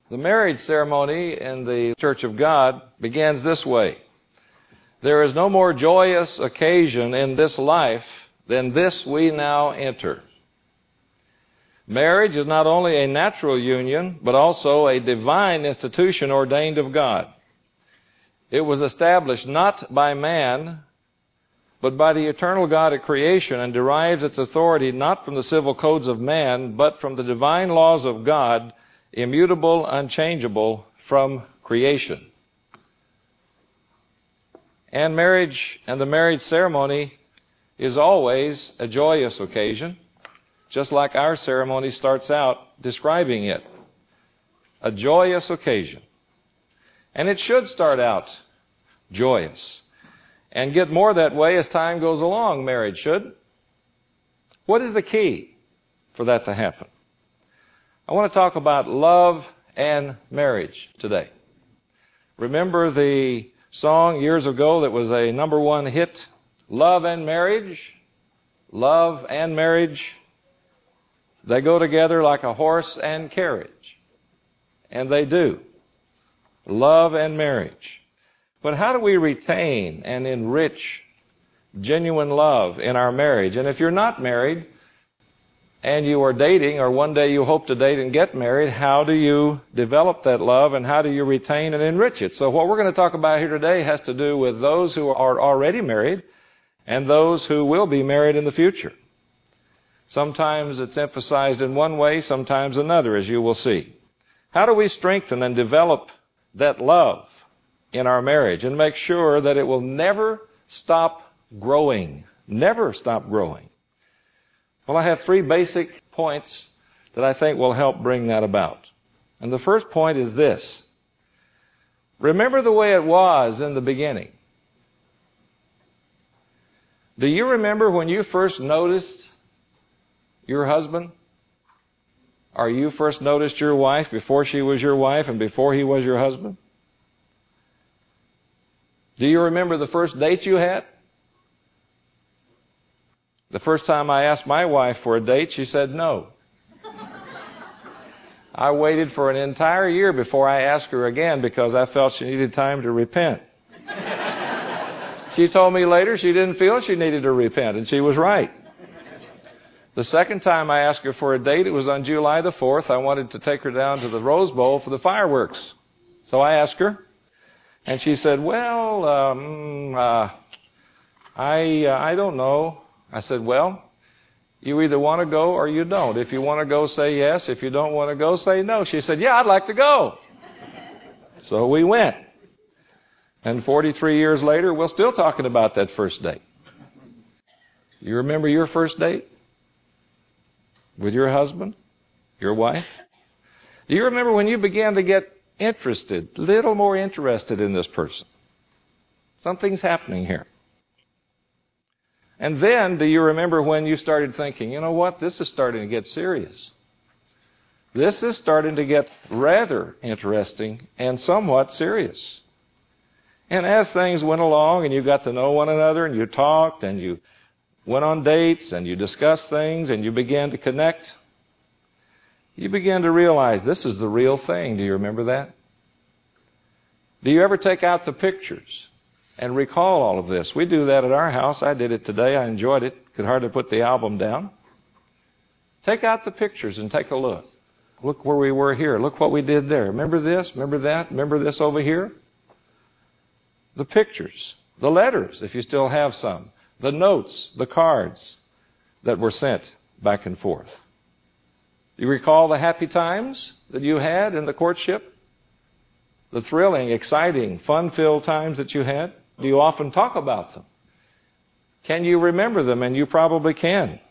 The marriage ceremony in the Church of God begins this way. There is no more joyous occasion in this life than this we now enter. Marriage is not only a natural union, but also a divine institution ordained of God. It was established not by man, but by the eternal God of creation, and derives its authority not from the civil codes of man, but from the divine laws of God, immutable, unchangeable from creation. And marriage and the marriage ceremony is always a joyous occasion, just like our ceremony starts out describing it. A joyous occasion. And it should start out joyous and get more that way as time goes along, marriage should. What is the key for that to happen? I want to talk about love and marriage today. Remember the song years ago that was a number one hit? Love and marriage. Love and marriage. They go together like a horse and carriage. And they do. Love and marriage. But how do we retain and enrich genuine love in our marriage? And if you're not married and you are dating, or one day you hope to date and get married, how do you develop that love and how do you retain and enrich it? So what we're going to talk about here today has to do with those who are already married and those who will be married in the future. Sometimes it's emphasized in one way, sometimes another, as you will see. How do we strengthen and develop that love in our marriage and make sure that it will never stop growing? Never stop growing. Well, I have 3 basic points that I think will help bring that about. And the first point is this. Remember the way it was in the beginning. Do you remember when you first noticed your husband? Or you first noticed your wife before she was your wife and before he was your husband? Do you remember the first date you had? The first time I asked my wife for a date, she said no. I waited for an entire year before I asked her again because I felt she needed time to repent. She told me later she didn't feel she needed to repent, and she was right. The second time I asked her for a date, it was on July the 4th. I wanted to take her down to the Rose Bowl for the fireworks. So I asked her, and she said, well, I don't know. I said, well, you either want to go or you don't. If you want to go, say yes. If you don't want to go, say no. She said, yeah, I'd like to go. So we went. And 43 years later, we're still talking about that first date. You remember your first date? With your husband? Your wife? Do you remember when you began to get interested, a little more interested in this person? Something's happening here. And then, do you remember when you started thinking, you know what, this is starting to get serious. This is starting to get rather interesting and somewhat serious. And as things went along and you got to know one another and you talked and you went on dates and you discussed things and you began to connect, you began to realize this is the real thing. Do you remember that? Do you ever take out the pictures and recall all of this? We do that at our house. I did it today. I enjoyed it. Could hardly put the album down. Take out the pictures and take a look. Look where we were here. Look what we did there. Remember this? Remember that? Remember this over here? The pictures, the letters, if you still have some, the notes, the cards that were sent back and forth. You recall the happy times that you had in the courtship? The thrilling, exciting, fun-filled times that you had? Do you often talk about them? Can you remember them? And you probably can.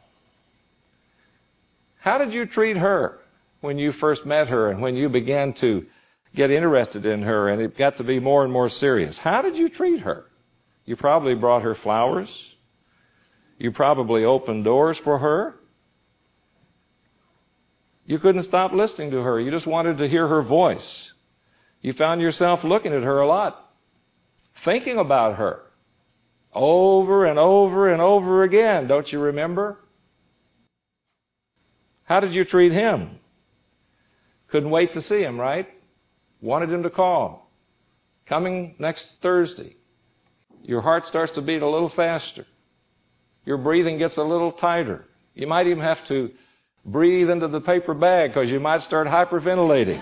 How did you treat her when you first met her and when you began to get interested in her and it got to be more and more serious? How did you treat her? You probably brought her flowers. You probably opened doors for her. You couldn't stop listening to her. You just wanted to hear her voice. You found yourself looking at her a lot, thinking about her over and over and over again. Don't you remember? How did you treat him? Couldn't wait to see him, right? wanted him to call. Coming next Thursday. Your heart starts to beat a little faster. Your breathing gets a little tighter. You might even have to breathe into the paper bag because you might start hyperventilating.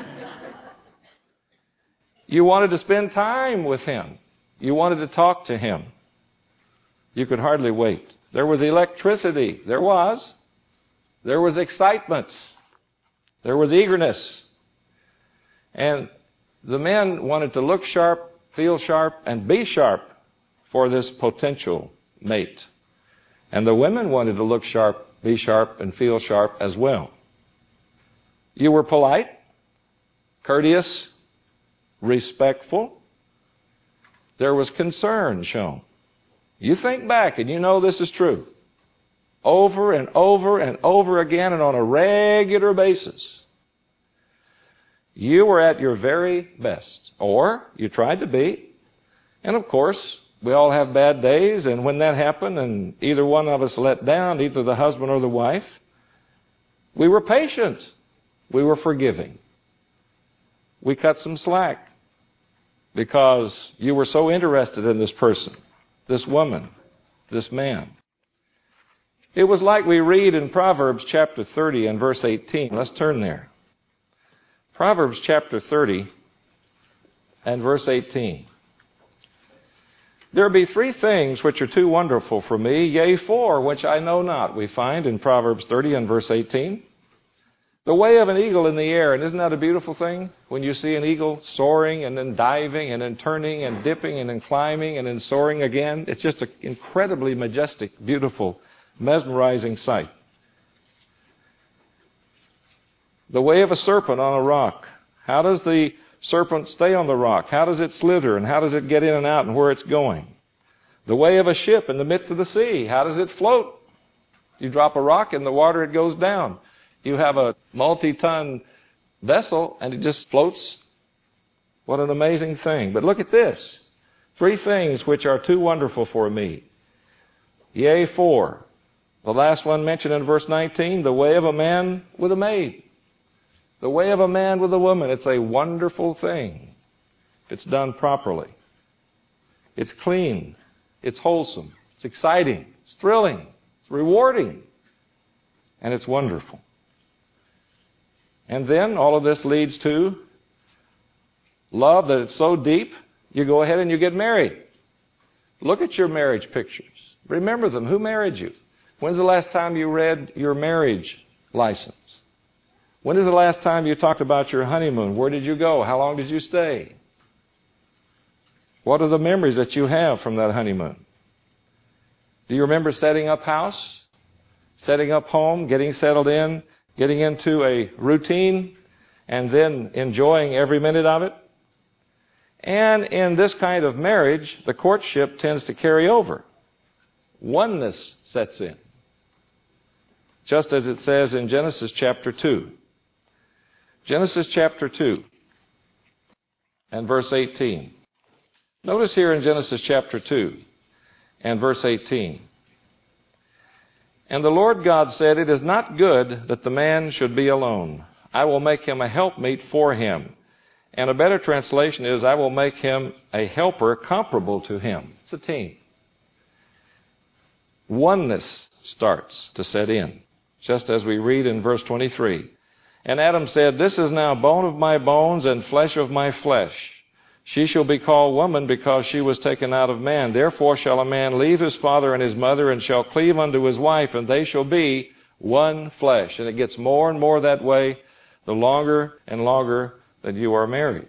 You wanted to spend time with him. You wanted to talk to him. You could hardly wait. There was electricity. There was. There was excitement. There was eagerness. And the men wanted to look sharp, feel sharp, and be sharp for this potential mate. And the women wanted to look sharp, be sharp, and feel sharp as well. You were polite, courteous, respectful. There was concern shown. You think back and you know this is true. Over and over and over again and on a regular basis. You were at your very best. Or you tried to be. And of course, we all have bad days, and when that happened and either one of us let down, either the husband or the wife, we were patient. We were forgiving. We cut some slack because you were so interested in this person, this woman, this man. It was like we read in Proverbs chapter 30 and verse 18. Let's turn there. Proverbs chapter 30 and verse 18. There be three things which are too wonderful for me, yea, four, which I know not, we find in Proverbs 30 and verse 18. The way of an eagle in the air, and isn't that a beautiful thing? When you see an eagle soaring and then diving and then turning and dipping and then climbing and then soaring again. It's just an incredibly majestic, beautiful, mesmerizing sight. The way of a serpent on a rock. How does the serpent stay on the rock? How does it slither and how does it get in and out and where it's going? The way of a ship in the midst of the sea. How does it float? You drop a rock in the water, it goes down. You have a multi-ton vessel and it just floats. What an amazing thing. But look at this. Three things which are too wonderful for me. Yea, four. The last one mentioned in verse 19, the way of a man with a maid. The way of a man with a woman. It's a wonderful thing if it's done properly. It's clean. It's wholesome. It's exciting. It's thrilling. It's rewarding. And it's wonderful. And then all of this leads to love that it's so deep, you go ahead and you get married. Look at your marriage pictures. Remember them. Who married you? When's the last time you read your marriage license? When is the last time you talked about your honeymoon? Where did you go? How long did you stay? What are the memories that you have from that honeymoon? Do you remember setting up house, setting up home, getting settled in, getting into a routine, and then enjoying every minute of it? And in this kind of marriage, the courtship tends to carry over. Oneness sets in. Just as it says in Genesis chapter 2. Genesis chapter 2 and verse 18. Notice here in Genesis chapter 2 and verse 18. And the Lord God said, it is not good that the man should be alone. I will make him a helpmeet for him. And a better translation is, I will make him a helper comparable to him. It's a team. Oneness starts to set in, just as we read in verse 23. And Adam said, this is now bone of my bones and flesh of my flesh. She shall be called woman because she was taken out of man. Therefore shall a man leave his father and his mother and shall cleave unto his wife, and they shall be one flesh. And it gets more and more that way the longer and longer that you are married.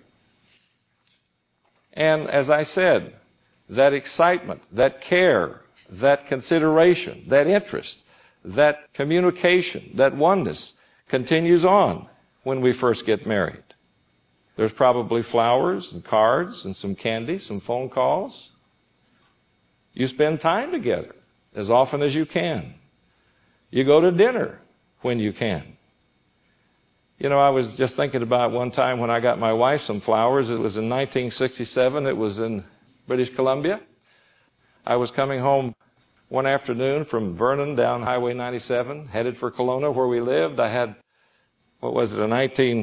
And as I said, that excitement, that care, that consideration, that interest, that communication, that oneness continues on when we first get married. There's probably flowers and cards and some candy, some phone calls. You spend time together as often as you can. You go to dinner when you can. You know, I was just thinking about one time when I got my wife some flowers. It was in 1967. It was in British Columbia. I was coming home one afternoon from Vernon down Highway 97, headed for Kelowna where we lived. I had, a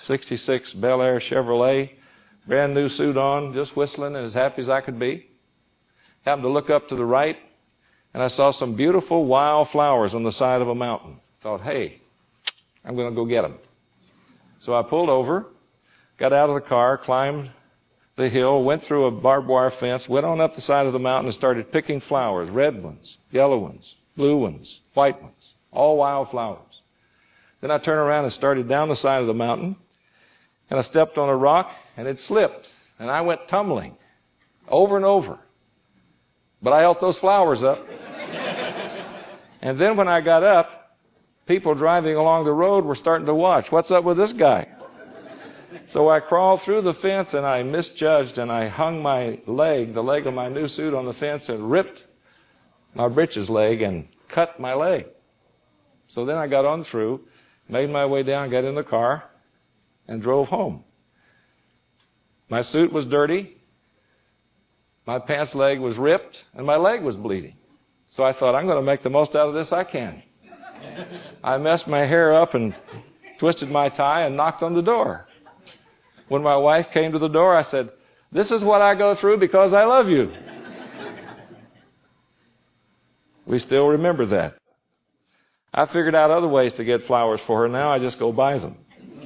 '66 Bel Air Chevrolet, brand new suit on, just whistling and as happy as I could be. Happened to look up to the right, and I saw some beautiful wild flowers on the side of a mountain. Thought, hey, I'm going to go get them. So I pulled over, got out of the car, climbed the hill, went through a barbed wire fence, went on up the side of the mountain and started picking flowers, red ones, yellow ones, blue ones, white ones, all wild flowers. Then I turned around and started down the side of the mountain, and I stepped on a rock, and it slipped, and I went tumbling over and over. But I held those flowers up. And then when I got up, people driving along the road were starting to watch. What's up with this guy? So I crawled through the fence, and I misjudged, and I hung my leg, the leg of my new suit, on the fence and ripped my breeches leg and cut my leg. So then I got on through, made my way down, got in the car, and drove home. My suit was dirty, my pants leg was ripped, and my leg was bleeding. So I thought, I'm going to make the most out of this I can. I messed my hair up and twisted my tie and knocked on the door. When my wife came to the door, I said, this is what I go through because I love you. We still remember that. I figured out other ways to get flowers for her. Now I just go buy them.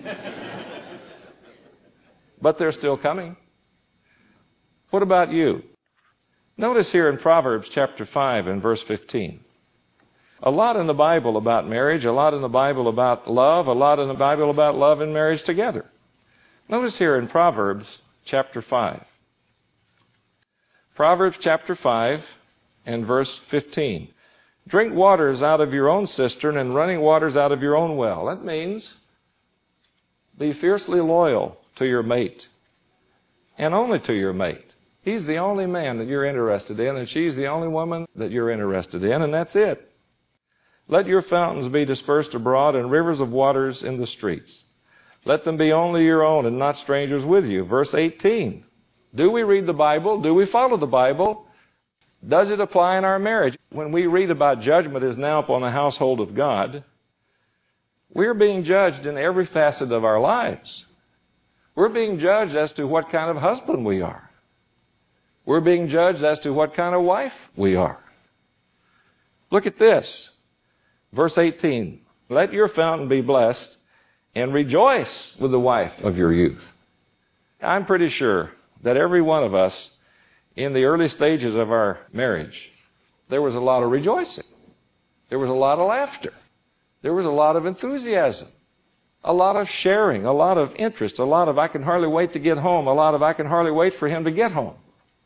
But they're still coming. What about you? Notice here in Proverbs chapter 5 and verse 15. A lot in the Bible about marriage, a lot in the Bible about love, a lot in the Bible about love and marriage together. Notice here in Proverbs chapter 5. Proverbs chapter 5 and verse 15. Drink waters out of your own cistern and running waters out of your own well. That means be fiercely loyal to your mate, and only to your mate. He's the only man that you're interested in, and she's the only woman that you're interested in, and that's it. Let your fountains be dispersed abroad and rivers of waters in the streets. Let them be only your own and not strangers with you. Verse 18. Do we read the Bible? Do we follow the Bible? Does it apply in our marriage? When we read about judgment is now upon the household of God, we're being judged in every facet of our lives. We're being judged as to what kind of husband we are. We're being judged as to what kind of wife we are. Look at this. Verse 18. Let your fountain be blessed and rejoice with the wife of your youth. I'm pretty sure that every one of us in the early stages of our marriage, there was a lot of rejoicing. There was a lot of laughter. There was a lot of enthusiasm. A lot of sharing, a lot of interest, a lot of I can hardly wait to get home, a lot of I can hardly wait for him to get home.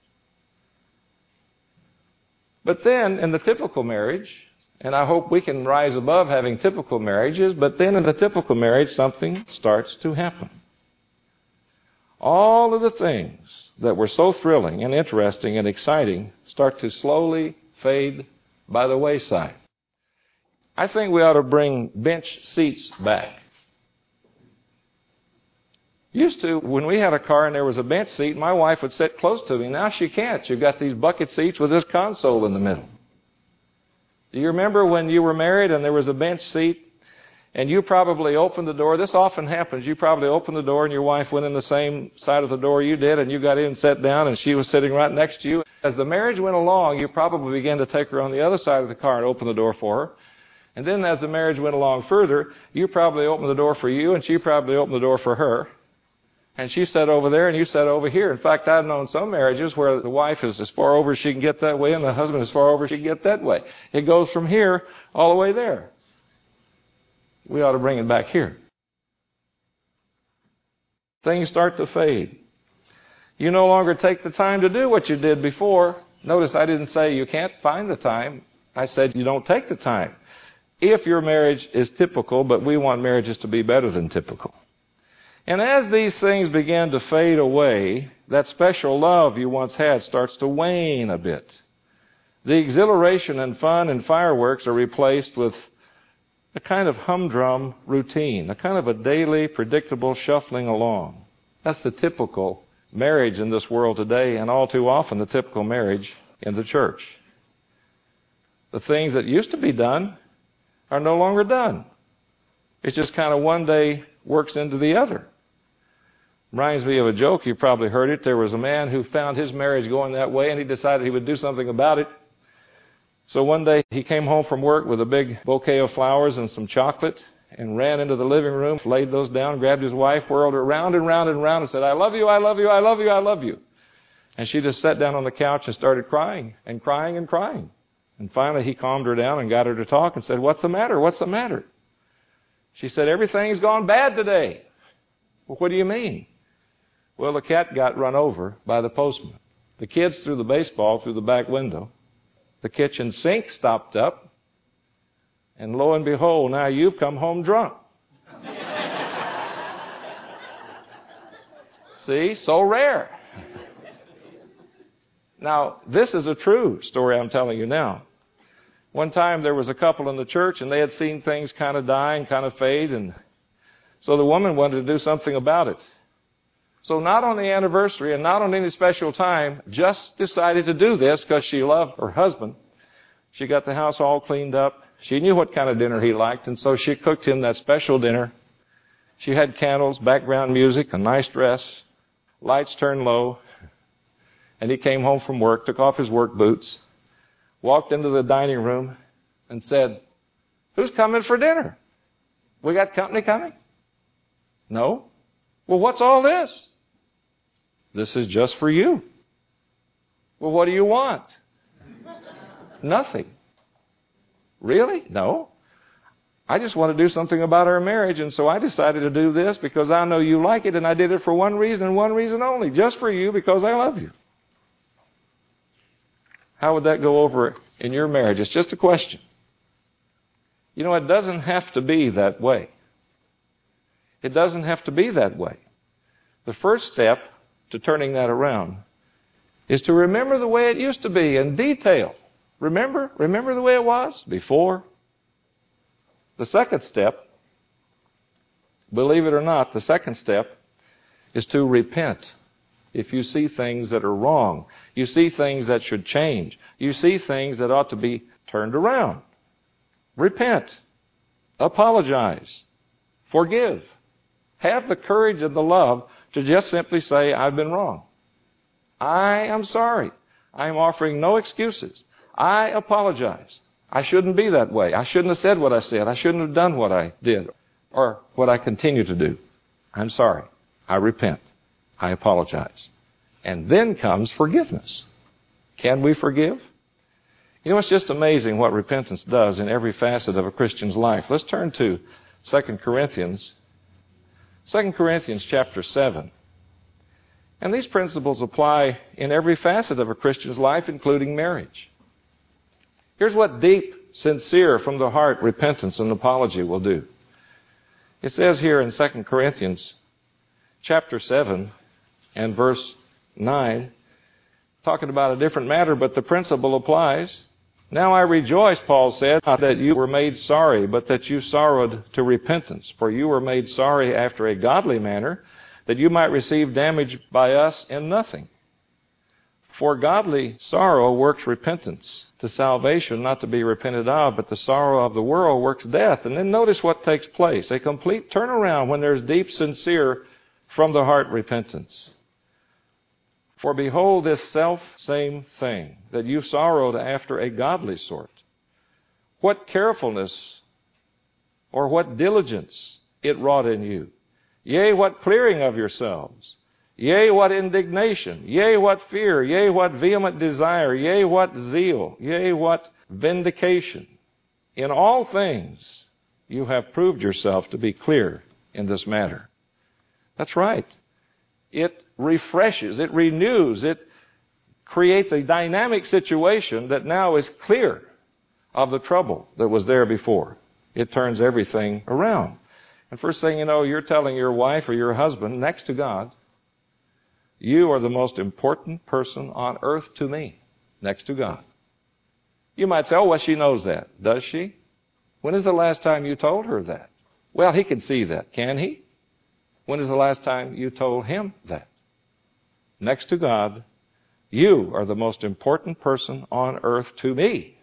But then in the typical marriage, and I hope we can rise above having typical marriages, but then in the typical marriage something starts to happen. All of the things that were so thrilling and interesting and exciting start to slowly fade by the wayside. I think we ought to bring bench seats back. Used to, when we had a car and there was a bench seat, my wife would sit close to me. Now she can't. You've got these bucket seats with this console in the middle. Do you remember when you were married and there was a bench seat and you probably opened the door? This often happens. You probably opened the door and your wife went in the same side of the door you did, and you got in and sat down and she was sitting right next to you. As the marriage went along, you probably began to take her on the other side of the car and open the door for her. And then as the marriage went along further, you probably opened the door for you and she probably opened the door for her. And she sat over there and you sat over here. In fact, I've known some marriages where the wife is as far over as she can get that way and the husband is as far over as she can get that way. It goes from here all the way there. We ought to bring it back here. Things start to fade. You no longer take the time to do what you did before. Notice I didn't say you can't find the time. I said you don't take the time. If your marriage is typical, but we want marriages to be better than typical. And as these things begin to fade away, that special love you once had starts to wane a bit. The exhilaration and fun and fireworks are replaced with a kind of humdrum routine, a kind of a daily, predictable shuffling along. That's the typical marriage in this world today, and all too often the typical marriage in the church. The things that used to be done are no longer done. It's just kind of one day works into the other. Reminds me of a joke. You probably heard it. There was a man who found his marriage going that way, and he decided he would do something about it. So one day he came home from work with a big bouquet of flowers and some chocolate and ran into the living room, laid those down, grabbed his wife, whirled her round and round and round and said, I love you, I love you, I love you, I love you. And she just sat down on the couch and started crying and crying and crying. And finally he calmed her down and got her to talk and said, what's the matter? What's the matter? She said, everything's gone bad today. Well, what do you mean? Well, the cat got run over by the postman. The kids threw the baseball through the back window. The kitchen sink stopped up. And lo and behold, now you've come home drunk. See, so rare. Now, this is a true story I'm telling you now. One time there was a couple in the church and they had seen things kind of die and kind of fade, and so the woman wanted to do something about it. So not on the anniversary and not on any special time, just decided to do this because she loved her husband. She got the house all cleaned up. She knew what kind of dinner he liked, and so she cooked him that special dinner. She had candles, background music, a nice dress, lights turned low, and he came home from work, took off his work boots, walked into the dining room and said, who's coming for dinner? We got company coming? No. Well, what's all this? This is just for you. Well, what do you want? Nothing. Really? No. I just want to do something about our marriage, and so I decided to do this because I know you like it, and I did it for one reason and one reason only, just for you because I love you. How would that go over in your marriage? It's just a question. You know, it doesn't have to be that way. It doesn't have to be that way. The first step to turning that around is to remember the way it used to be in detail. Remember the way it was before. The second step, believe it or not, the second step is to repent. If you see things that are wrong, you see things that should change, you see things that ought to be turned around. Repent. Apologize. Forgive. Have the courage and the love to just simply say, I've been wrong. I am sorry. I am offering no excuses. I apologize. I shouldn't be that way. I shouldn't have said what I said. I shouldn't have done what I did or what I continue to do. I'm sorry. I repent. I apologize. And then comes forgiveness. Can we forgive? You know, it's just amazing what repentance does in every facet of a Christian's life. Let's turn to 2 Corinthians. 2 Corinthians chapter 7. And these principles apply in every facet of a Christian's life, including marriage. Here's what deep, sincere, from the heart repentance and apology will do. It says here in 2 Corinthians chapter 7 and verse 9, talking about a different matter, but the principle applies. Now I rejoice, Paul said, not that you were made sorry, but that you sorrowed to repentance. For you were made sorry after a godly manner, that you might receive damage by us in nothing. For godly sorrow works repentance to salvation, not to be repented of, but the sorrow of the world works death. And then notice what takes place. A complete turnaround when there's deep, sincere, from the heart repentance. For behold this self-same thing, that you sorrowed after a godly sort. What carefulness or what diligence it wrought in you. Yea, what clearing of yourselves. Yea, what indignation. Yea, what fear. Yea, what vehement desire. Yea, what zeal. Yea, what vindication. In all things you have proved yourself to be clear in this matter. That's right. It refreshes, it renews, it creates a dynamic situation that now is clear of the trouble that was there before. It turns everything around. And first thing you know, you're telling your wife or your husband, next to God, you are the most important person on earth to me, next to God. You might say, oh, well, she knows that. Does she? When is the last time you told her that? Well, he can see that. Can he? When is the last time you told him that? Next to God, you are the most important person on earth to me.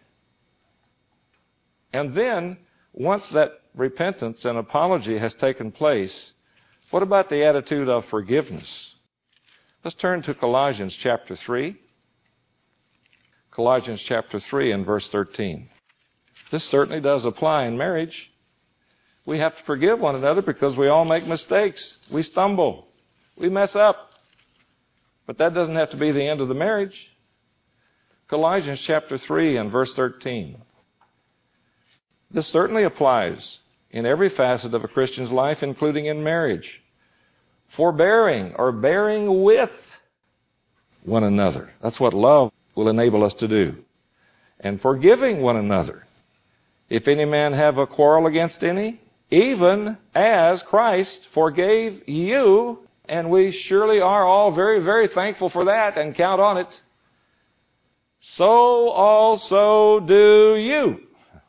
And then, once that repentance and apology has taken place, What about the attitude of forgiveness? Let's turn to Colossians chapter 3. Colossians chapter 3 and verse 13. This certainly does apply in marriage. We have to forgive one another because we all make mistakes. We stumble. We mess up. But that doesn't have to be the end of the marriage. Colossians chapter 3 and verse 13. This certainly applies in every facet of a Christian's life, including in marriage. Forbearing or bearing with one another. That's what love will enable us to do. And forgiving one another. If any man have a quarrel against any, even as Christ forgave you, and we surely are all very, very thankful for that and count on it, so also do you.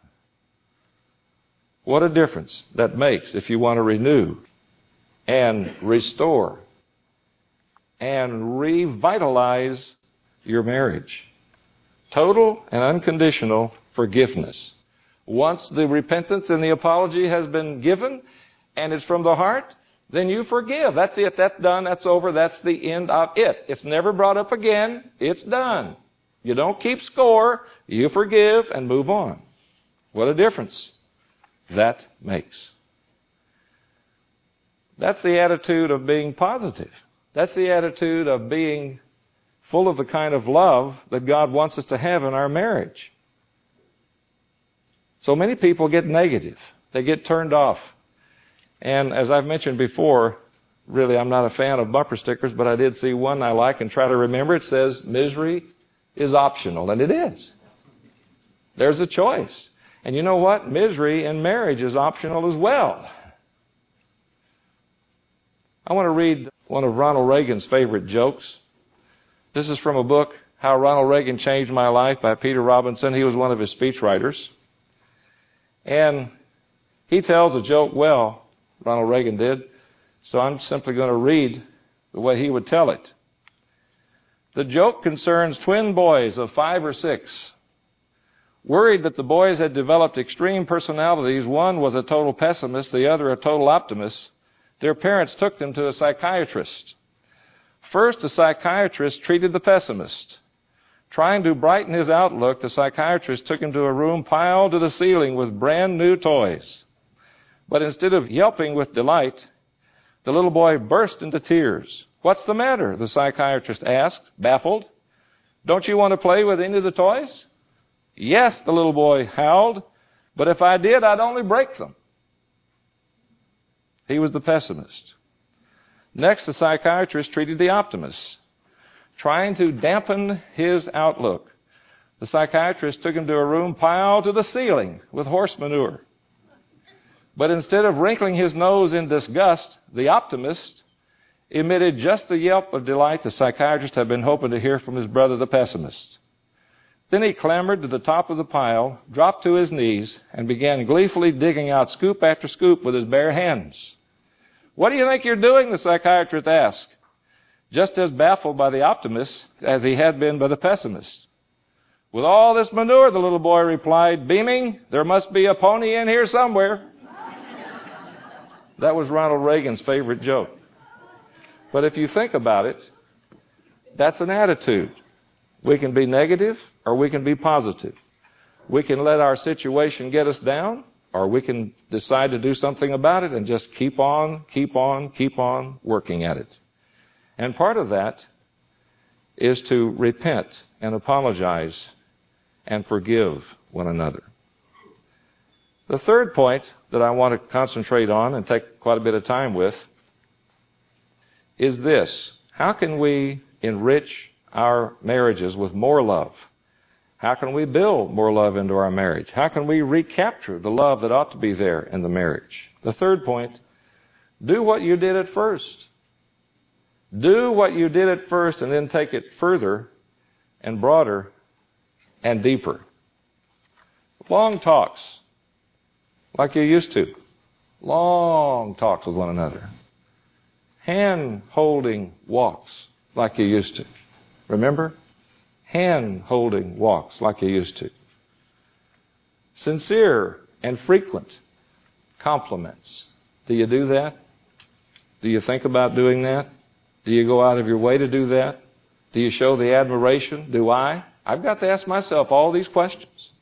What a difference that makes if you want to renew and restore and revitalize your marriage. Total and unconditional forgiveness. Once the repentance and the apology has been given and it's from the heart, then you forgive. That's it. That's done. That's over. That's the end of it. It's never brought up again. It's done. You don't keep score. You forgive and move on. What a difference that makes. That's the attitude of being positive. That's the attitude of being full of the kind of love that God wants us to have in our marriage. So many people get negative. They get turned off. And as I've mentioned before, really I'm not a fan of bumper stickers, but I did see one I like and try to remember. It says, misery is optional. And it is. There's a choice. And you know what? Misery in marriage is optional as well. I want to read one of Ronald Reagan's favorite jokes. This is from a book, How Ronald Reagan Changed My Life, by Peter Robinson. He was one of his speechwriters. And he tells a joke well, Ronald Reagan did, so I'm simply going to read the way he would tell it. The joke concerns twin boys of 5 or 6. Worried that the boys had developed extreme personalities, one was a total pessimist, the other a total optimist, their parents took them to a psychiatrist. First, the psychiatrist treated the pessimist. Trying to brighten his outlook, the psychiatrist took him to a room piled to the ceiling with brand new toys. But instead of yelping with delight, the little boy burst into tears. What's the matter? The psychiatrist asked, baffled. Don't you want to play with any of the toys? Yes, the little boy howled, but if I did, I'd only break them. He was the pessimist. Next, the psychiatrist treated the optimist. Trying to dampen his outlook, the psychiatrist took him to a room piled to the ceiling with horse manure. But instead of wrinkling his nose in disgust, the optimist emitted just the yelp of delight the psychiatrist had been hoping to hear from his brother, the pessimist. Then he clambered to the top of the pile, dropped to his knees, and began gleefully digging out scoop after scoop with his bare hands. What do you think you're doing? The psychiatrist asked, just as baffled by the optimist as he had been by the pessimist. With all this manure, the little boy replied, beaming, there must be a pony in here somewhere. That was Ronald Reagan's favorite joke. But if you think about it, that's an attitude. We can be negative or we can be positive. We can let our situation get us down, or we can decide to do something about it and just keep on working at it. And part of that is to repent and apologize and forgive one another. The third point that I want to concentrate on and take quite a bit of time with is this. How can we enrich our marriages with more love? How can we build more love into our marriage? How can we recapture the love that ought to be there in the marriage? The third point, do what you did at first. Do what you did at first and then take it further and broader and deeper. Long talks, like you used to. Long talks with one another. Hand-holding walks, like you used to. Remember? Hand-holding walks, like you used to. Sincere and frequent compliments. Do you do that? Do you think about doing that? Do you go out of your way to do that? Do you show the admiration? Do I? I've got to ask myself all these questions.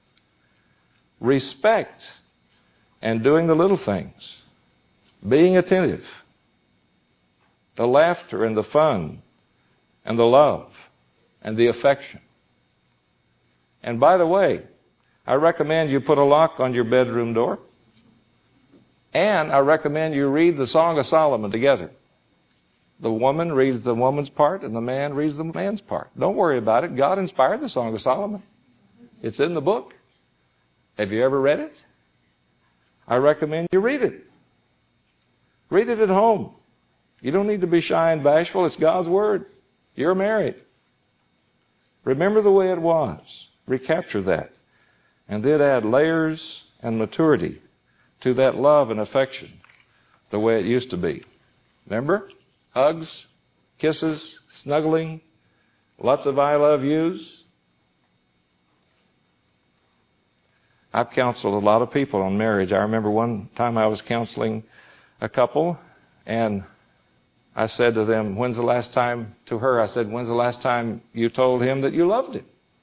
Respect and doing the little things. Being attentive. The laughter and the fun and the love and the affection. And by the way, I recommend you put a lock on your bedroom door. And I recommend you read the Song of Solomon together. The woman reads the woman's part and the man reads the man's part. Don't worry about it. God inspired the Song of Solomon. It's in the book. Have you ever read it? I recommend you read it. Read it at home. You don't need to be shy and bashful. It's God's Word. You're married. Remember the way it was. Recapture that. And then add layers and maturity to that love and affection the way it used to be. Remember? Hugs, kisses, snuggling, lots of I love yous. I've counseled a lot of people on marriage. I remember one time I was counseling a couple, and I said to them, when's the last time you told him that you loved him?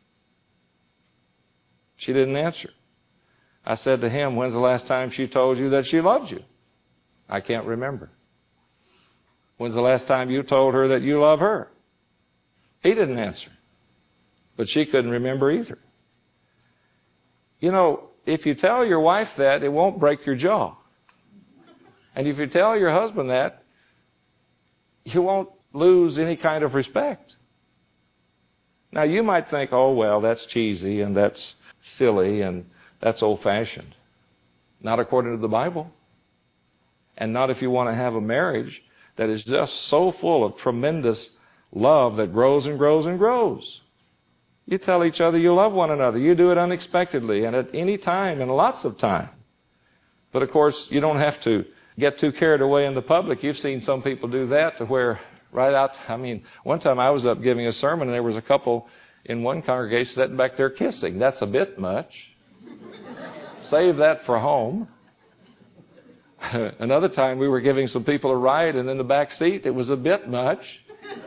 She didn't answer. I said to him, when's the last time she told you that she loved you? I can't remember. When's the last time you told her that you love her? He didn't answer. But she couldn't remember either. You know, if you tell your wife that, it won't break your jaw. And if you tell your husband that, you won't lose any kind of respect. Now, you might think, oh, well, that's cheesy and that's silly and that's old-fashioned. Not according to the Bible. And not if you want to have a marriage that is just so full of tremendous love that grows and grows and grows. You tell each other you love one another. You do it unexpectedly and at any time and lots of time. But of course, you don't have to get too carried away in the public. You've seen some people do that to where one time I was up giving a sermon and there was a couple in one congregation sitting back there kissing. That's a bit much. Save that for home. Another time we were giving some people a ride and in the back seat it was a bit much.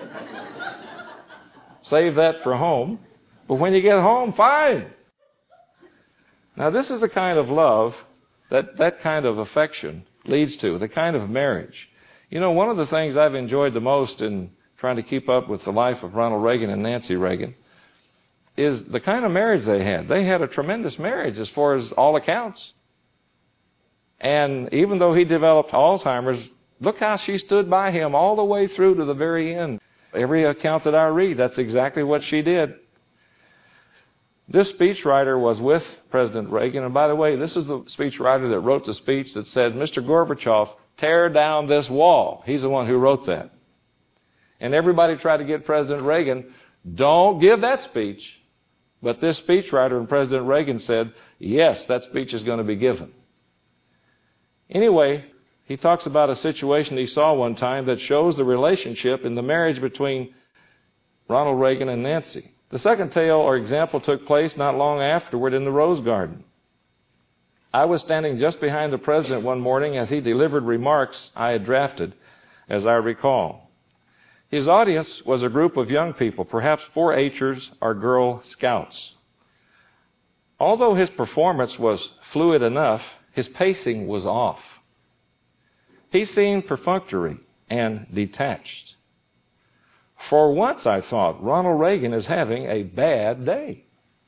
Save that for home. But when you get home, fine. Now this is the kind of love that kind of affection leads to, the kind of marriage. You know, one of the things I've enjoyed the most in trying to keep up with the life of Ronald Reagan and Nancy Reagan is the kind of marriage they had. They had a tremendous marriage as far as all accounts. And even though he developed Alzheimer's, look how she stood by him all the way through to the very end. Every account that I read, that's exactly what she did. This speechwriter was with President Reagan. And by the way, this is the speechwriter that wrote the speech that said, Mr. Gorbachev, tear down this wall. He's the one who wrote that. And everybody tried to get President Reagan, don't give that speech. But this speechwriter and President Reagan said, yes, that speech is going to be given. Anyway, he talks about a situation he saw one time that shows the relationship in the marriage between Ronald Reagan and Nancy. The second tale or example took place not long afterward in the Rose Garden. I was standing just behind the president one morning as he delivered remarks I had drafted, as I recall. His audience was a group of young people, perhaps 4-Hers or Girl Scouts. Although his performance was fluid enough, his pacing was off. He seemed perfunctory and detached. For once, I thought, Ronald Reagan is having a bad day.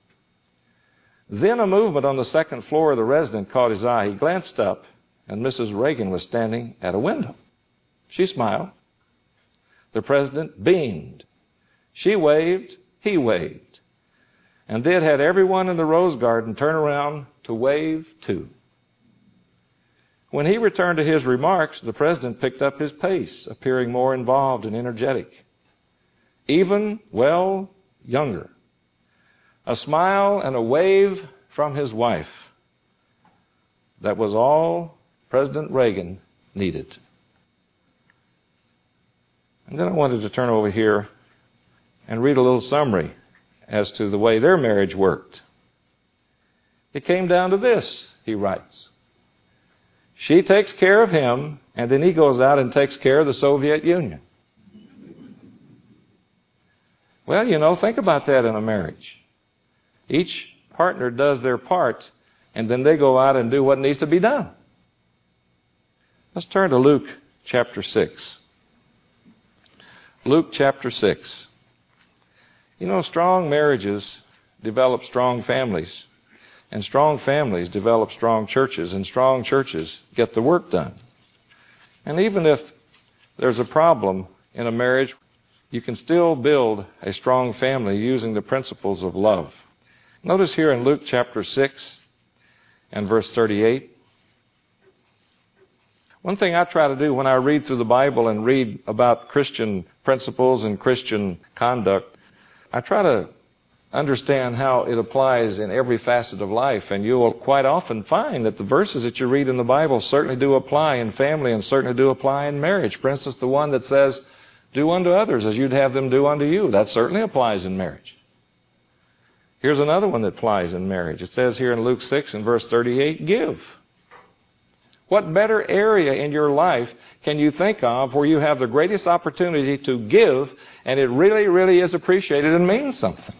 Then a movement on the second floor of the residence caught his eye. He glanced up, and Mrs. Reagan was standing at a window. She smiled. The president beamed. She waved. He waved. And then had everyone in the Rose Garden turn around to wave too. When he returned to his remarks, the president picked up his pace, appearing more involved and energetic. Even, younger. A smile and a wave from his wife. That was all President Reagan needed. And then I wanted to turn over here and read a little summary as to the way their marriage worked. It came down to this, he writes. She takes care of him, and then he goes out and takes care of the Soviet Union. Well, think about that in a marriage. Each partner does their part, and then they go out and do what needs to be done. Let's turn to Luke chapter 6. Luke chapter 6. Strong marriages develop strong families, and strong families develop strong churches, and strong churches get the work done. And even if there's a problem in a marriage, you can still build a strong family using the principles of love. Notice here in Luke chapter 6 and verse 38. One thing I try to do when I read through the Bible and read about Christian principles and Christian conduct, I try to understand how it applies in every facet of life. And you will quite often find that the verses that you read in the Bible certainly do apply in family and certainly do apply in marriage. For instance, the one that says, do unto others as you'd have them do unto you. That certainly applies in marriage. Here's another one that applies in marriage. It says here in Luke 6 and verse 38, give. What better area in your life can you think of where you have the greatest opportunity to give and it really, really is appreciated and means something?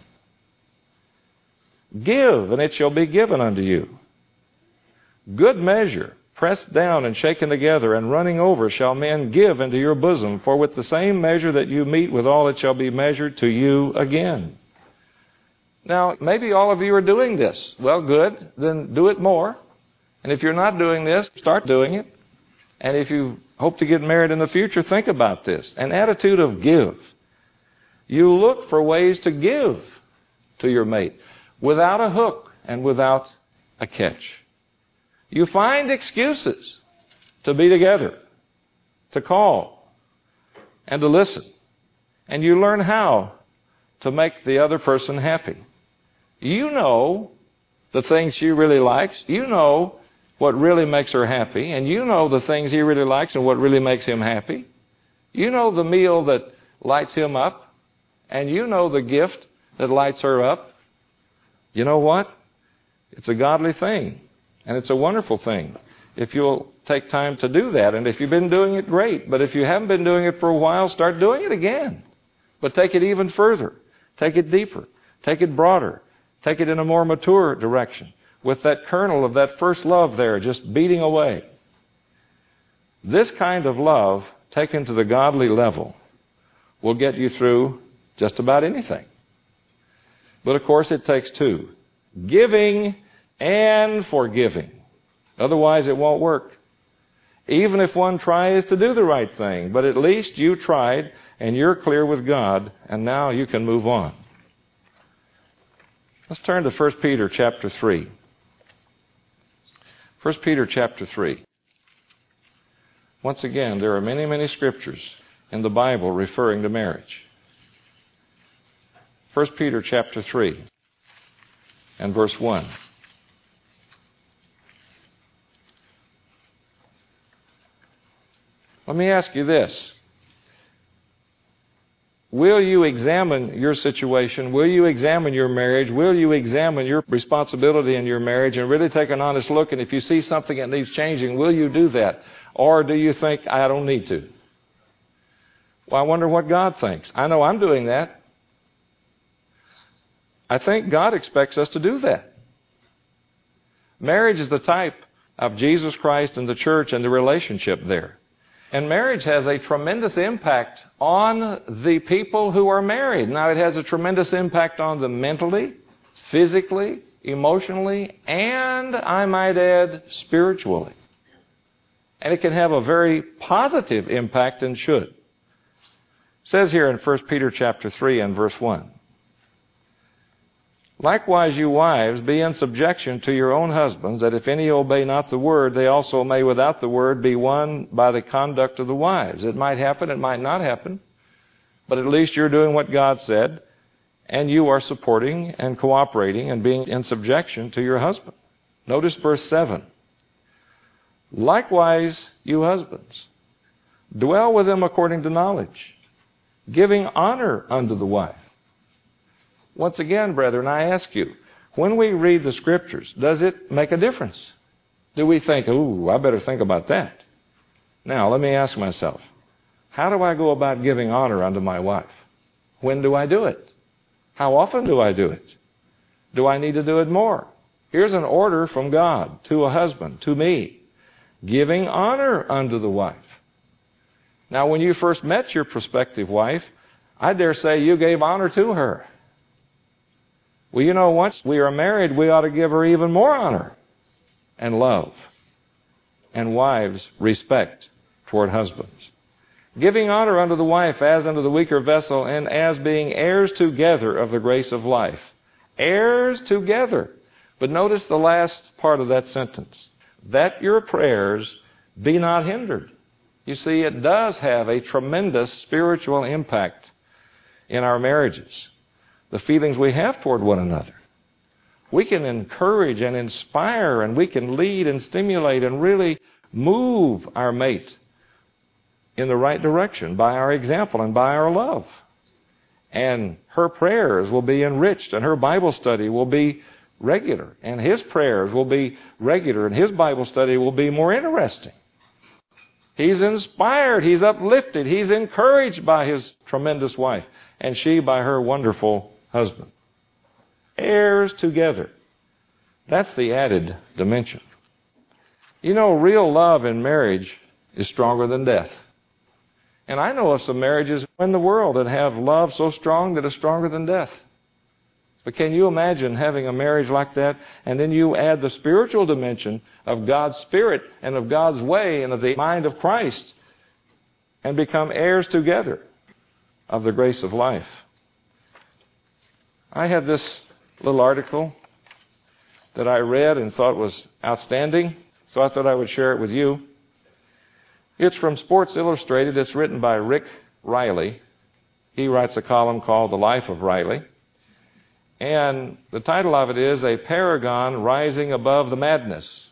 Give, and it shall be given unto you. Good measure, pressed down and shaken together and running over, shall men give into your bosom. For with the same measure that you meet withal, it shall be measured to you again. Now, maybe all of you are doing this. Well, good. Then do it more. And if you're not doing this, start doing it. And if you hope to get married in the future, think about this. An attitude of give. You look for ways to give to your mate without a hook and without a catch. You find excuses to be together, to call, and to listen. And you learn how to make the other person happy. You know the things she really likes. You know what really makes her happy. And you know the things he really likes and what really makes him happy. You know the meal that lights him up. And you know the gift that lights her up. You know what? It's a godly thing. And it's a wonderful thing if you'll take time to do that. And if you've been doing it, great. But if you haven't been doing it for a while, start doing it again. But take it even further. Take it deeper. Take it broader. Take it in a more mature direction with that kernel of that first love there just beating away. This kind of love, taken to the godly level, will get you through just about anything. But of course it takes two. Giving and forgiving. Otherwise it won't work. Even if one tries to do the right thing. But at least you tried and you're clear with God and now you can move on. Let's turn to 1 Peter chapter 3. 1 Peter chapter 3. Once again, there are many, many scriptures in the Bible referring to marriage. 1 Peter chapter 3 and verse 1. Let me ask you this. Will you examine your situation? Will you examine your marriage? Will you examine your responsibility in your marriage and really take an honest look? And if you see something that needs changing, will you do that? Or do you think, I don't need to? Well, I wonder what God thinks. I know I'm doing that. I think God expects us to do that. Marriage is the type of Jesus Christ and the church and the relationship there. And marriage has a tremendous impact on the people who are married. Now, it has a tremendous impact on them mentally, physically, emotionally, and, I might add, spiritually. And it can have a very positive impact and should. It says here in 1 Peter chapter 3 and verse 1. Likewise, you wives, be in subjection to your own husbands, that if any obey not the word, they also may without the word be won by the conduct of the wives. It might happen, it might not happen, but at least you're doing what God said, and you are supporting and cooperating and being in subjection to your husband. Notice verse 7. Likewise, you husbands, dwell with them according to knowledge, giving honor unto the wife. Once again, brethren, I ask you, when we read the Scriptures, does it make a difference? do we think, ooh, I better think about that? Now, let me ask myself, how do I go about giving honor unto my wife? When do I do it? How often do I do it? Do I need to do it more? Here's an order from God to a husband, to me, giving honor unto the wife. Now, when you first met your prospective wife, I dare say you gave honor to her. Well, you know, once we are married, we ought to give her even more honor and love. And wives, respect toward husbands. Giving honor unto the wife as unto the weaker vessel, and as being heirs together of the grace of life. Heirs together. But notice the last part of that sentence. That your prayers be not hindered. You see, it does have a tremendous spiritual impact in our marriages. The feelings we have toward one another. We can encourage and inspire, and we can lead and stimulate and really move our mate in the right direction by our example and by our love. And her prayers will be enriched, and her Bible study will be regular, and his prayers will be regular, and his Bible study will be more interesting. He's inspired, he's uplifted, he's encouraged by his tremendous wife, and she by her wonderful husband. Heirs together. That's the added dimension. You know, real love in marriage is stronger than death. And I know of some marriages in the world that have love so strong that it's stronger than death. But can you imagine having a marriage like that, and then you add the spiritual dimension of God's Spirit and of God's way and of the mind of Christ, and become heirs together of the grace of life? I had this little article that I read and thought was outstanding, so I thought I would share it with you. It's from Sports Illustrated. It's written by Rick Riley. He writes a column called The Life of Riley. And the title of it is A Paragon Rising Above the Madness.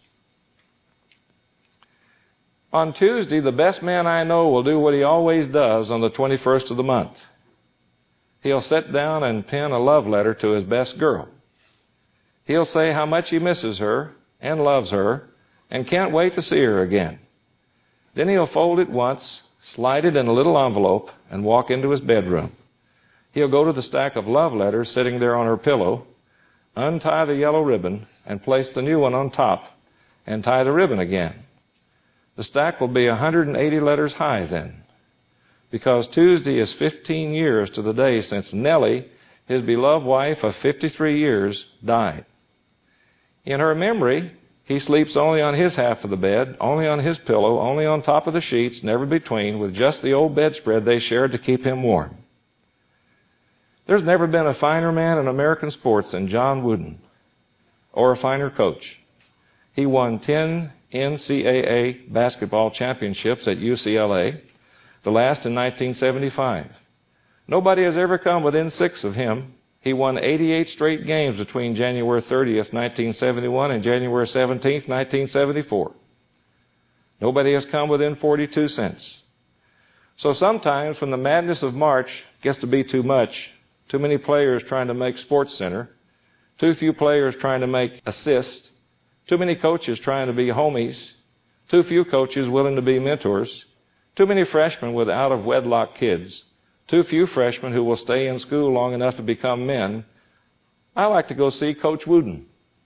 On Tuesday, the best man I know will do what he always does on the 21st of the month. He'll sit down and pen a love letter to his best girl. He'll say how much he misses her and loves her and can't wait to see her again. Then he'll fold it once, slide it in a little envelope, and walk into his bedroom. He'll go to the stack of love letters sitting there on her pillow, untie the yellow ribbon, and place the new one on top, and tie the ribbon again. The stack will be 180 letters high then, because Tuesday is 15 years to the day since Nellie, his beloved wife of 53 years, died. In her memory, he sleeps only on his half of the bed, only on his pillow, only on top of the sheets, never between, with just the old bedspread they shared to keep him warm. There's never been a finer man in American sports than John Wooden, or a finer coach. He won 10 NCAA basketball championships at UCLA, the last in 1975. Nobody has ever come within 6 of him. He won 88 straight games between January 30th, 1971 and January 17th, 1974. Nobody has come within 42 cents. So sometimes when the madness of March gets to be too much, too many players trying to make Sports Center, too few players trying to make assists, too many coaches trying to be homies, too few coaches willing to be mentors, too many freshmen with out-of-wedlock kids, too few freshmen who will stay in school long enough to become men, I like to go see Coach Wooden.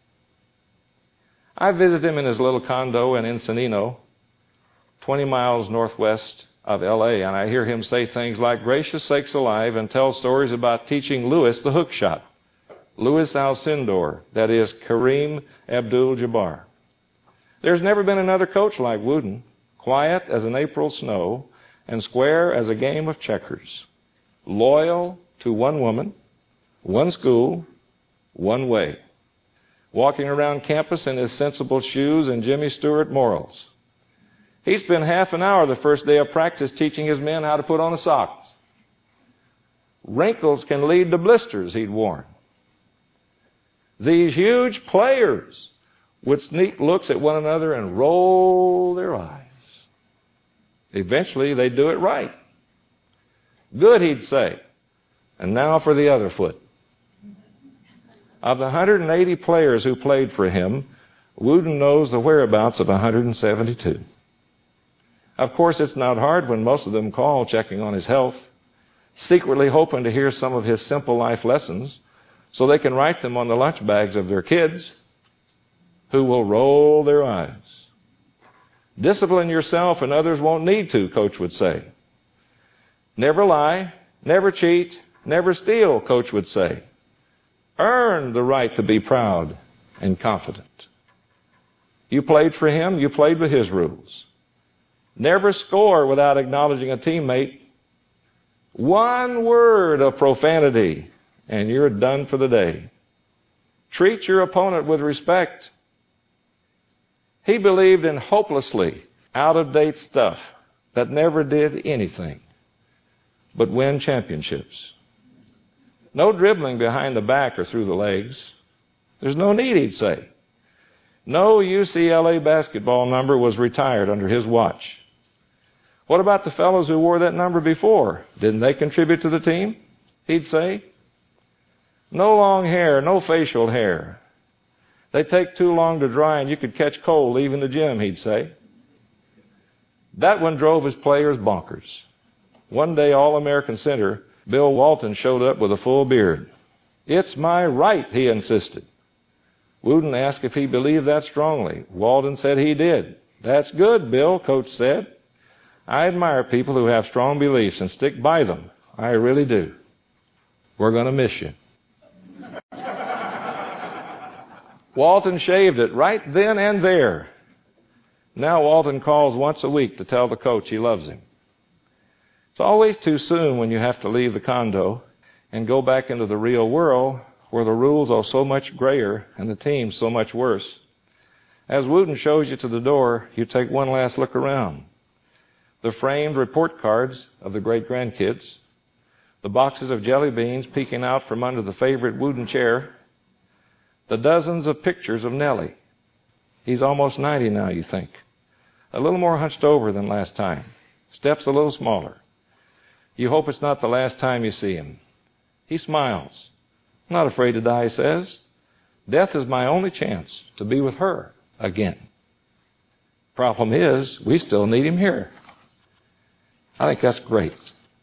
I visit him in his little condo in Encino, 20 miles northwest of L.A., and I hear him say things like, gracious sakes alive, and tell stories about teaching Louis the hook shot. Louis Alcindor, that is Kareem Abdul-Jabbar. There's never been another coach like Wooden, quiet as an April snow and square as a game of checkers. Loyal to one woman, one school, one way. Walking around campus in his sensible shoes and Jimmy Stewart morals. He spent half an hour the first day of practice teaching his men how to put on a sock. Wrinkles can lead to blisters, he'd warn. These huge players would sneak looks at one another and roll their eyes. Eventually, they'd do it right. Good, he'd say. And now for the other foot. Of the 180 players who played for him, Wooten knows the whereabouts of 172. Of course, it's not hard when most of them call checking on his health, secretly hoping to hear some of his simple life lessons so they can write them on the lunch bags of their kids, who will roll their eyes. Discipline yourself and others won't need to, Coach would say. Never lie, never cheat, never steal, Coach would say. Earn the right to be proud and confident. You played for him, you played with his rules. Never score without acknowledging a teammate. One word of profanity and you're done for the day. Treat your opponent with respect. He believed in hopelessly out-of-date stuff that never did anything but win championships. No dribbling behind the back or through the legs. There's no need, he'd say. No UCLA basketball number was retired under his watch. What about the fellows who wore that number before? Didn't they contribute to the team? He'd say. No long hair, no facial hair. They take too long to dry and you could catch cold leaving the gym, he'd say. That one drove his players bonkers. One day, All-American center Bill Walton showed up with a full beard. It's my right, he insisted. Wooten asked if he believed that strongly. Walton said he did. That's good, Bill, Coach said. I admire people who have strong beliefs and stick by them. I really do. We're going to miss you. Walton shaved it right then and there. Now Walton calls once a week to tell the coach he loves him. It's always too soon when you have to leave the condo and go back into the real world where the rules are so much grayer and the team so much worse. As Wooten shows you to the door, you take one last look around. The framed report cards of the great-grandkids, the boxes of jelly beans peeking out from under the favorite Wooten chair, the dozens of pictures of Nellie. He's almost 90 now, you think. A little more hunched over than last time. Steps a little smaller. You hope it's not the last time you see him. He smiles. I'm not afraid to die, he says. Death is my only chance to be with her again. Problem is, we still need him here. I think that's great.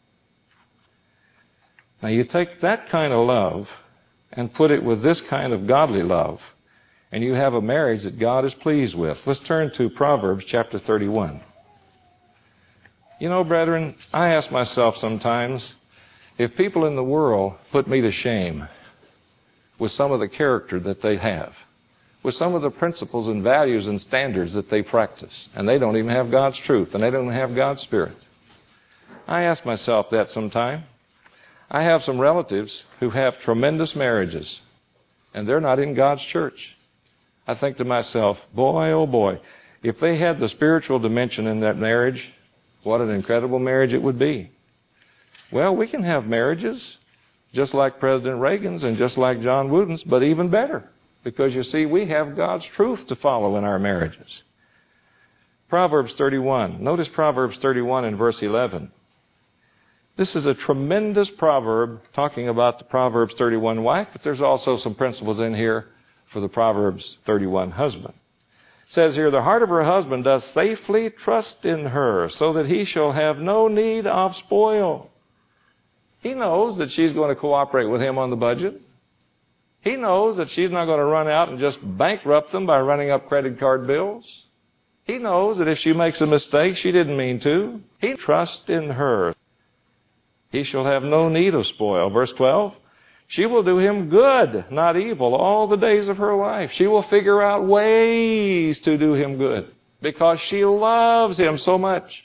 Now you take that kind of love and put it with this kind of godly love, and you have a marriage that God is pleased with. Let's turn to Proverbs chapter 31. You know, brethren, I ask myself sometimes, if people in the world put me to shame with some of the character that they have, with some of the principles and values and standards that they practice, and they don't even have God's truth, and they don't have God's Spirit, I ask myself that sometime. I have some relatives who have tremendous marriages, and they're not in God's church. I think to myself, boy, oh boy, if they had the spiritual dimension in that marriage, what an incredible marriage it would be. Well, we can have marriages just like President Reagan's and just like John Wooten's, but even better, because you see, we have God's truth to follow in our marriages. Proverbs 31. Notice Proverbs 31 in verse 11. This is a tremendous proverb talking about the Proverbs 31 wife, but there's also some principles in here for the Proverbs 31 husband. It says here, the heart of her husband does safely trust in her, so that he shall have no need of spoil. He knows that she's going to cooperate with him on the budget. He knows that she's not going to run out and just bankrupt them by running up credit card bills. He knows that if she makes a mistake, she didn't mean to. He trusts in her. He shall have no need of spoil. Verse 12, she will do him good, not evil, all the days of her life. She will figure out ways to do him good because she loves him so much.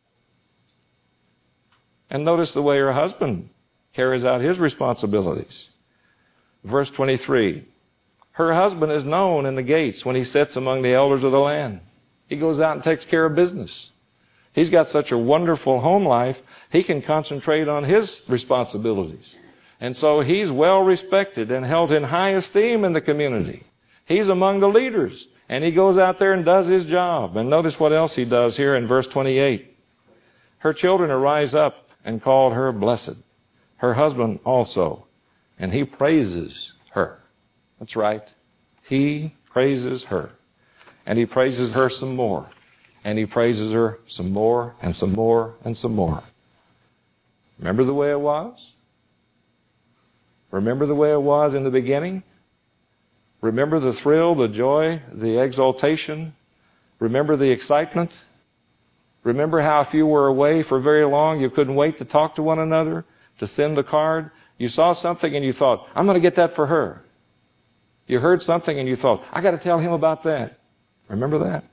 And notice the way her husband carries out his responsibilities. Verse 23, her husband is known in the gates when he sits among the elders of the land. He goes out and takes care of business. He's got such a wonderful home life, he can concentrate on his responsibilities. And so he's well respected and held in high esteem in the community. He's among the leaders, and he goes out there and does his job. And notice what else he does here in verse 28. Her children arise up and call her blessed. Her husband also, and he praises her. That's right. He praises her. And he praises her some more. And he praises her some more and some more and some more. Remember the way it was? Remember the way it was in the beginning? Remember the thrill, the joy, the exaltation? Remember the excitement? Remember how if you were away for very long, you couldn't wait to talk to one another, to send a card? You saw something and you thought, I'm going to get that for her. You heard something and you thought, I got to tell him about that. Remember that?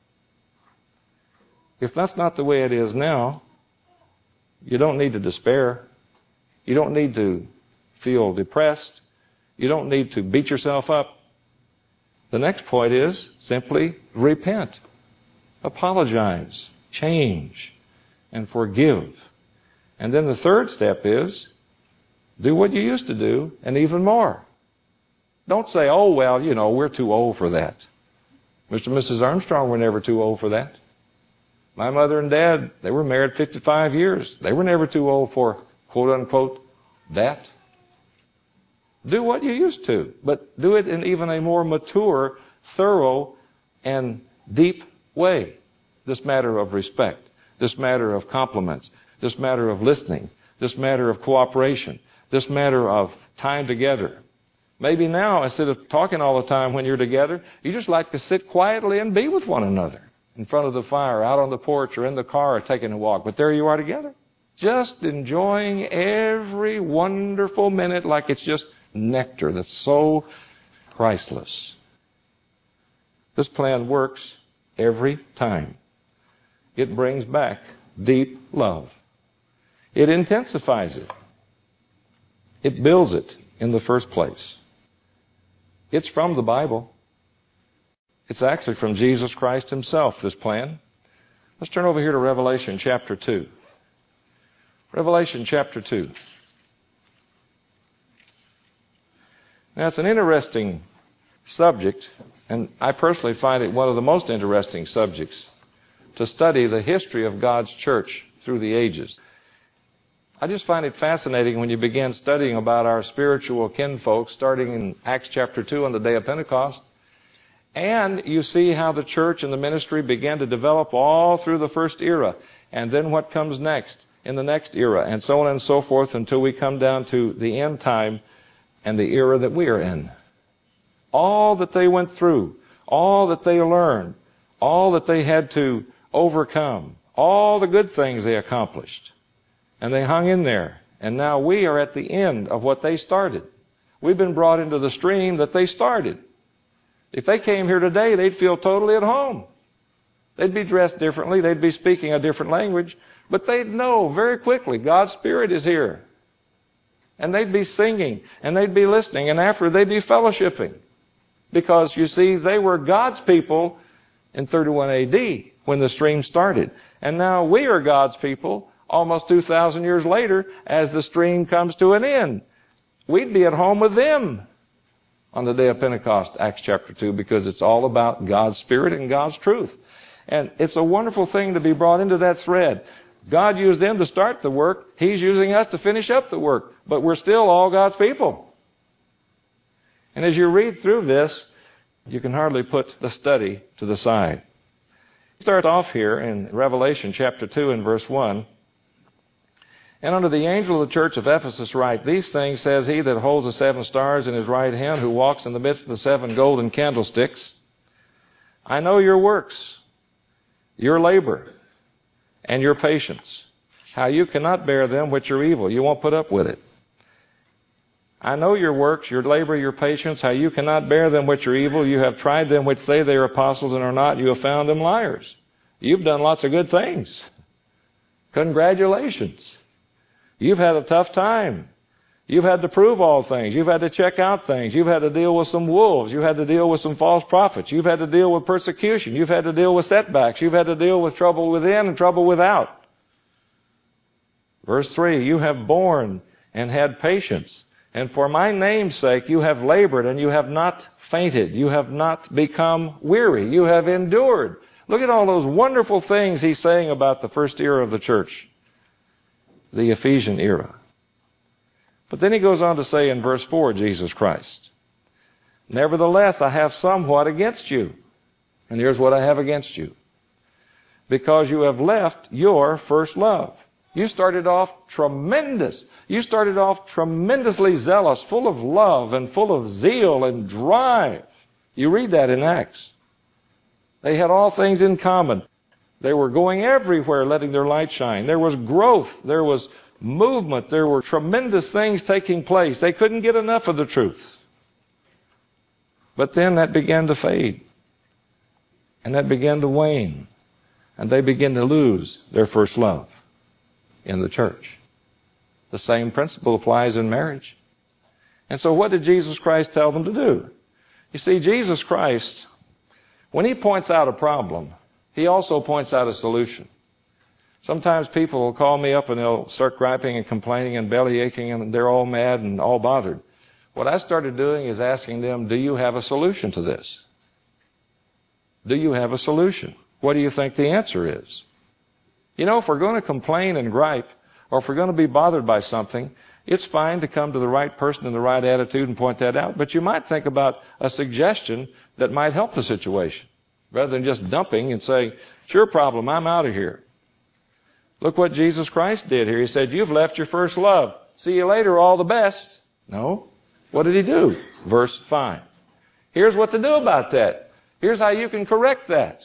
If that's not the way it is now, you don't need to despair. You don't need to feel depressed. You don't need to beat yourself up. The next point is simply repent, apologize, change, and forgive. And then the third step is do what you used to do and even more. Don't say, oh, well, we're too old for that. Mr. and Mrs. Armstrong were never too old for that. My mother and dad, they were married 55 years. They were never too old for, quote unquote, that. Do what you used to, but do it in even a more mature, thorough, and deep way. This matter of respect, this matter of compliments, this matter of listening, this matter of cooperation, this matter of time together. Maybe now, instead of talking all the time when you're together, you just like to sit quietly and be with one another in front of the fire, out on the porch, or in the car, or taking a walk. But there you are together, just enjoying every wonderful minute like it's just nectar that's so priceless. This plan works every time. It brings back deep love. It intensifies it. It builds it in the first place. It's from the Bible. It's actually from Jesus Christ himself, this plan. Let's turn over here to Revelation chapter 2. Revelation chapter 2. Now, it's an interesting subject, and I personally find it one of the most interesting subjects to study the history of God's church through the ages. I just find it fascinating when you begin studying about our spiritual kinfolk, starting in Acts chapter 2 on the day of Pentecost, and you see how the church and the ministry began to develop all through the first era, and then what comes next in the next era, and so on and so forth until we come down to the end time and the era that we are in. All that they went through, all that they learned, all that they had to overcome, all the good things they accomplished. And they hung in there. And now we are at the end of what they started. We've been brought into the stream that they started. If they came here today, they'd feel totally at home. They'd be dressed differently. They'd be speaking a different language. But they'd know very quickly God's Spirit is here. And they'd be singing. And they'd be listening. And after, they'd be fellowshipping. Because, you see, they were God's people in 31 AD when the stream started. And now we are God's people almost 2,000 years later as the stream comes to an end. We'd be at home with them on the day of Pentecost, Acts chapter 2, because it's all about God's Spirit and God's truth. And it's a wonderful thing to be brought into that thread. God used them to start the work. He's using us to finish up the work. But we're still all God's people. And as you read through this, you can hardly put the study to the side. Start off here in Revelation chapter 2 and verse 1. And unto the angel of the church of Ephesus write, These things says he that holds the 7 stars in his right hand, who walks in the midst of the 7 golden candlesticks. I know your works, your labor, and your patience, how you cannot bear them which are evil. You won't put up with it. I know your works, your labor, your patience, how you cannot bear them which are evil. You have tried them which say they are apostles and are not. You have found them liars. You've done lots of good things. Congratulations. You've had a tough time. You've had to prove all things. You've had to check out things. You've had to deal with some wolves. You've had to deal with some false prophets. You've had to deal with persecution. You've had to deal with setbacks. You've had to deal with trouble within and trouble without. Verse 3, you have borne and had patience. And for my name's sake you have labored and you have not fainted. You have not become weary. You have endured. Look at all those wonderful things he's saying about the first era of the church. The Ephesian era. But then he goes on to say in verse 4, Jesus Christ, Nevertheless, I have somewhat against you. And here's what I have against you. Because you have left your first love. You started off tremendous. You started off tremendously zealous, full of love and full of zeal and drive. You read that in Acts. They had all things in common. They were going everywhere, letting their light shine. There was growth. There was movement. There were tremendous things taking place. They couldn't get enough of the truth. But then that began to fade. And that began to wane. And they began to lose their first love in the church. The same principle applies in marriage. And so what did Jesus Christ tell them to do? You see, Jesus Christ, when He points out a problem, He also points out a solution. Sometimes people will call me up and they'll start griping and complaining and belly aching and they're all mad and all bothered. What I started doing is asking them, do you have a solution to this? Do you have a solution? What do you think the answer is? You know, if we're going to complain and gripe, or if we're going to be bothered by something, it's fine to come to the right person in the right attitude and point that out. But you might think about a suggestion that might help the situation, rather than just dumping and saying, it's your problem, I'm out of here. Look what Jesus Christ did here. He said, you've left your first love. See you later, all the best. No. What did He do? Verse 5. Here's what to do about that. Here's how you can correct that.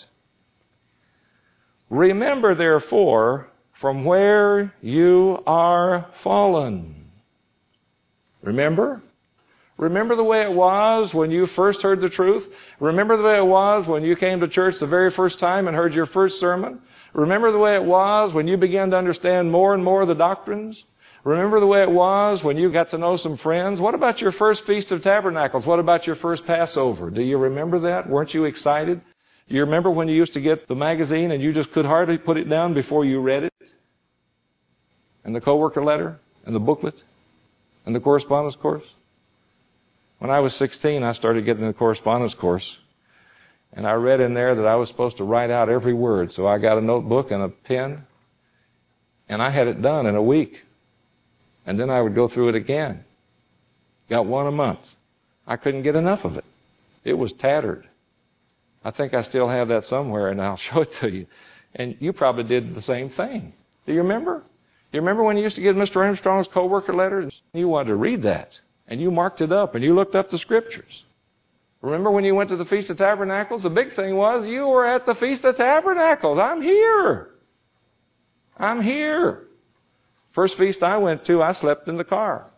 Remember, therefore, from where you are fallen. Remember? Remember the way it was when you first heard the truth? Remember the way it was when you came to church the very first time and heard your first sermon? Remember the way it was when you began to understand more and more of the doctrines? Remember the way it was when you got to know some friends? What about your first Feast of Tabernacles? What about your first Passover? Do you remember that? Weren't you excited? Do you remember when you used to get the magazine and you just could hardly put it down before you read it? And the coworker letter? And the booklet? And the correspondence course? When I was 16, I started getting the correspondence course. And I read in there that I was supposed to write out every word. So I got a notebook and a pen. And I had it done in a week. And then I would go through it again. Got one a month. I couldn't get enough of it. It was tattered. I think I still have that somewhere, and I'll show it to you. And you probably did the same thing. Do you remember? You remember when you used to get Mr. Armstrong's co-worker letters? You wanted to read that. And you marked it up, and you looked up the Scriptures. Remember when you went to the Feast of Tabernacles? The big thing was you were at the Feast of Tabernacles. I'm here. I'm here. First feast I went to, I slept in the car.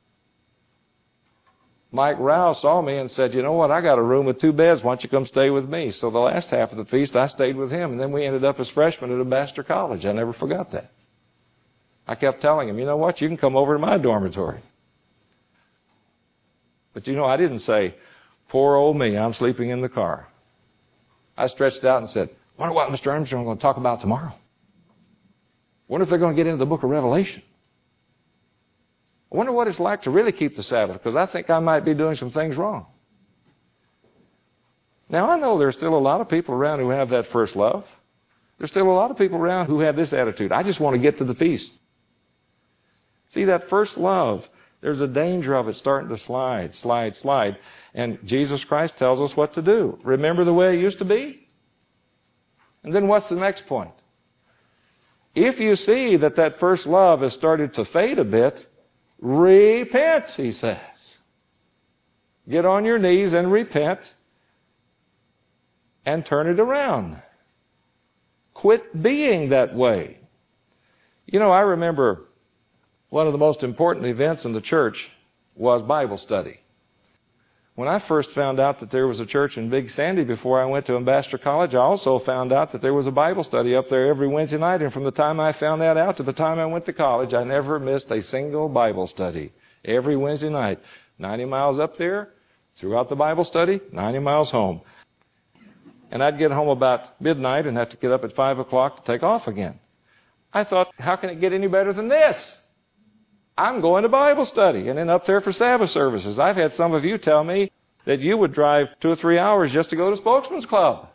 Mike Rouse saw me and said, you know what, I got a room with 2 beds. Why don't you come stay with me? So the last half of the feast, I stayed with him. And then we ended up as freshmen at Ambassador College. I never forgot that. I kept telling him, you know what, you can come over to my dormitory. But you know, I didn't say, poor old me, I'm sleeping in the car. I stretched out and said, wonder what Mr. Armstrong is going to talk about tomorrow. Wonder if they're going to get into the book of Revelation. I wonder what it's like to really keep the Sabbath, because I think I might be doing some things wrong. Now, I know there's still a lot of people around who have that first love. There's still a lot of people around who have this attitude. I just want to get to the feast. See, that first love, there's a danger of it starting to slide. And Jesus Christ tells us what to do. Remember the way it used to be? And then what's the next point? If you see that that first love has started to fade a bit, repent, He says. Get on your knees and repent and turn it around. Quit being that way. You know, I remember one of the most important events in the church was Bible study. When I first found out that there was a church in Big Sandy before I went to Ambassador College, I also found out that there was a Bible study up there every Wednesday night. And from the time I found that out to the time I went to college, I never missed a single Bible study. Every Wednesday night. 90 miles up there, throughout the Bible study, 90 miles home. And I'd get home about midnight and have to get up at 5 o'clock to take off again. I thought, how can it get any better than this? I'm going to Bible study and then up there for Sabbath services. I've had some of you tell me that you would drive 2 or 3 hours just to go to Spokesman's Club.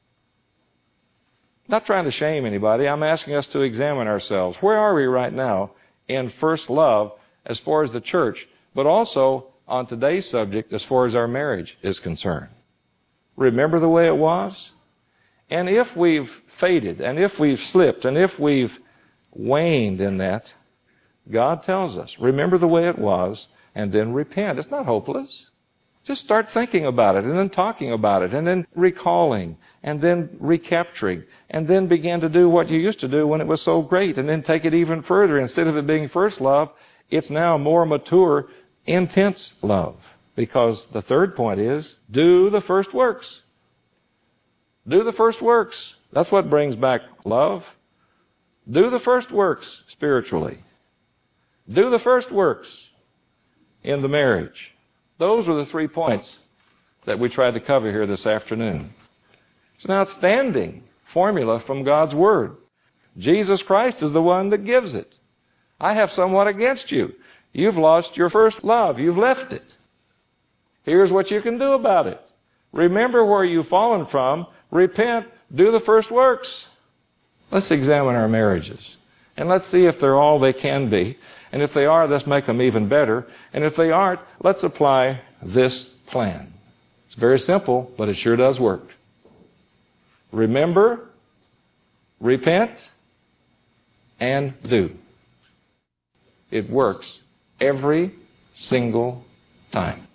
Not trying to shame anybody. I'm asking us to examine ourselves. Where are we right now in first love as far as the church, but also on today's subject as far as our marriage is concerned? Remember the way it was? And if we've faded, and if we've slipped, and if we've waned in that, God tells us, remember the way it was, and then repent. It's not hopeless. Just start thinking about it, and then talking about it, and then recalling, and then recapturing, and then begin to do what you used to do when it was so great, and then take it even further. Instead of it being first love, it's now more mature, intense love. Because the third point is, do the first works. Do the first works. That's what brings back love. Do the first works spiritually. Do the first works in the marriage. Those are the 3 points that we tried to cover here this afternoon. It's an outstanding formula from God's Word. Jesus Christ is the one that gives it. I have somewhat against you. You've lost your first love. You've left it. Here's what you can do about it. Remember where you've fallen from. Repent. Do the first works. Let's examine our marriages. And let's see if they're all they can be. And if they are, let's make them even better. And if they aren't, let's apply this plan. It's very simple, but it sure does work. Remember, repent, and do. It works every single time.